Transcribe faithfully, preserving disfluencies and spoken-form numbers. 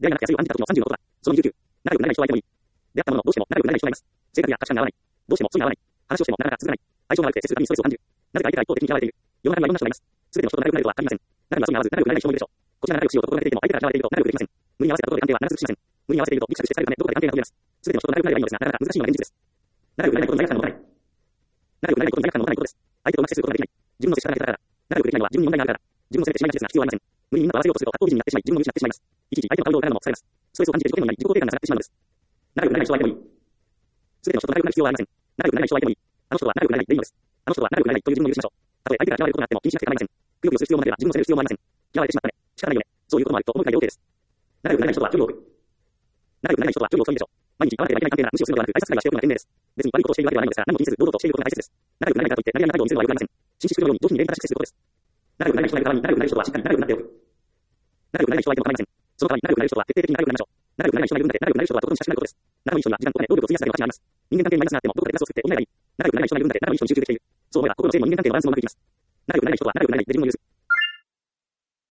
でありなくて安いを感じた時のさんじゅうのことだ。そのにじゅうきゅう。仲良くなれない人はいてもいい。であったものの、どうしても仲良くなれない人はいます。性格や価値観が合わない。どうしてもそれに合わない。話をしてもなかなか続かない。相性が悪くて接するたびにストレスを感じる。なぜか相手が一方的に嫌われている。世の中にはいろんな人がいます。すべての人と仲良くなれるとは限りません。中にはそれに合わず、仲良くなれない人もいるでしょう。こちらが仲良くしようと心がけていても、相手から嫌われていると仲良くできません。無理に合わせたことで関係は長続きしません。無理に合わせているとギクシャクして疲れるため、どこかで関係が途切れます。すべての人と仲良くなればいいのですが、なかなか難しいのが現実です。仲良くなれないことに罪悪感を持たない。仲良くなれないことに罪悪感を持たないことです。相手とうまく接することができない。自分の接し方が下手だから。仲良くできないのは自分に問題があるから。自分のせいでしまいがちですが必要はありません。無理にみんなと合わせようとすると、格好美人になってしまい、自分も見失ってしまいます。いちいち相手の顔色を伺うのも疲れます。ストレスを感じている自己嫌悪になり、自己肯定感が下がってしまうのです。仲良くなれない人は相手もいい。すべての人と仲良くなる必要はありません。仲良くなれない人は相手もいい。あの人は仲良くなれないでいいのです。あの人は仲良くなれないという自分を許しましょう。たとえ相手が嫌われることがあっても気にしなくて構いません。くよくよする必要もなければ自分の責める必要もありません。嫌われてしまったね。仕方ないよね。そういうこともあると思うくらいで OK です。仲良くなれない人は距離を置く。仲良くなれない人は距離を置くいいでしょう。毎日会わなければいけない関係なら無視をするのではなく、挨拶くらいはしておくのが賢明です。別に悪いことをしているわけではないのですが、何も気にせず堂々としていることが大切です。仲良くなれないからといって、何やりな態度を見せるのは良くありません。紳士淑女のように上品に礼儀正しく接することです。仲良くなれない人がいる代わりに、仲良くなれる人はしっかり仲良くなっておく。仲良くなれない人は相手も構いません。その代わり仲良くなれる人は徹底的に仲良くなりましょう。仲良くなれない人がいるので、仲良くなれる人はとても親しくなることです。仲のいい人には時間とお金、労力を費やすだけの価値があります。人間関係にマイナスがあっても、どこかでプラスを作って補えばいい。仲良くなれない人がいるので、仲のいい人に集中できている。そう思えば心の強いも人間関係のバランスもうまくいきます。仲良くなれない人は仲良くなれないで自分を許す。